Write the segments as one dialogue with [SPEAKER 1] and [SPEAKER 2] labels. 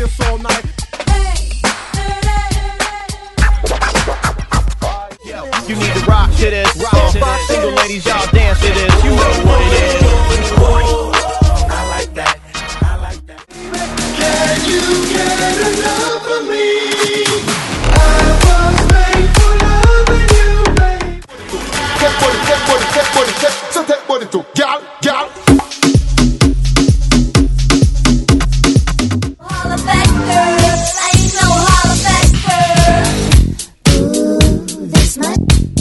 [SPEAKER 1] this all night. You need to rock to this. All 5 single ladies, y'all dance to this. You know what it is.
[SPEAKER 2] I like that. I like that. Can you get enough of me? I was made for loving you, babe. Take body, take body, take body, so take body too, gal, gal.
[SPEAKER 3] Holla back, girl. I ain't no holla back, girl. Ooh, this much.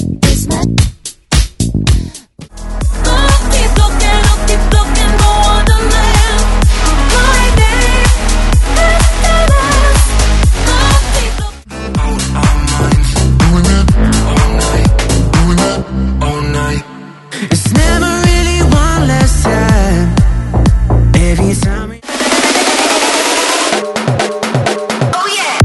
[SPEAKER 3] Keep looking more than that. My name
[SPEAKER 4] all night. It's never really one last time. Every time we
[SPEAKER 3] oh yeah.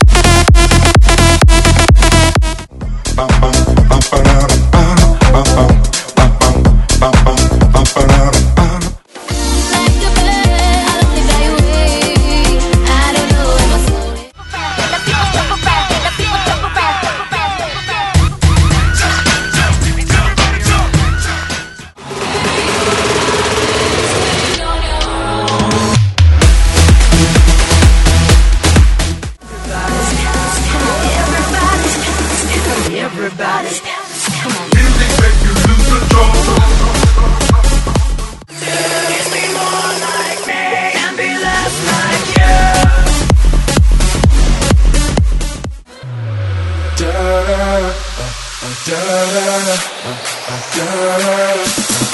[SPEAKER 4] everybody. Come on.
[SPEAKER 2] Music make you lose control.
[SPEAKER 4] Just be more like me and be less like you.
[SPEAKER 2] Da da da da da da da.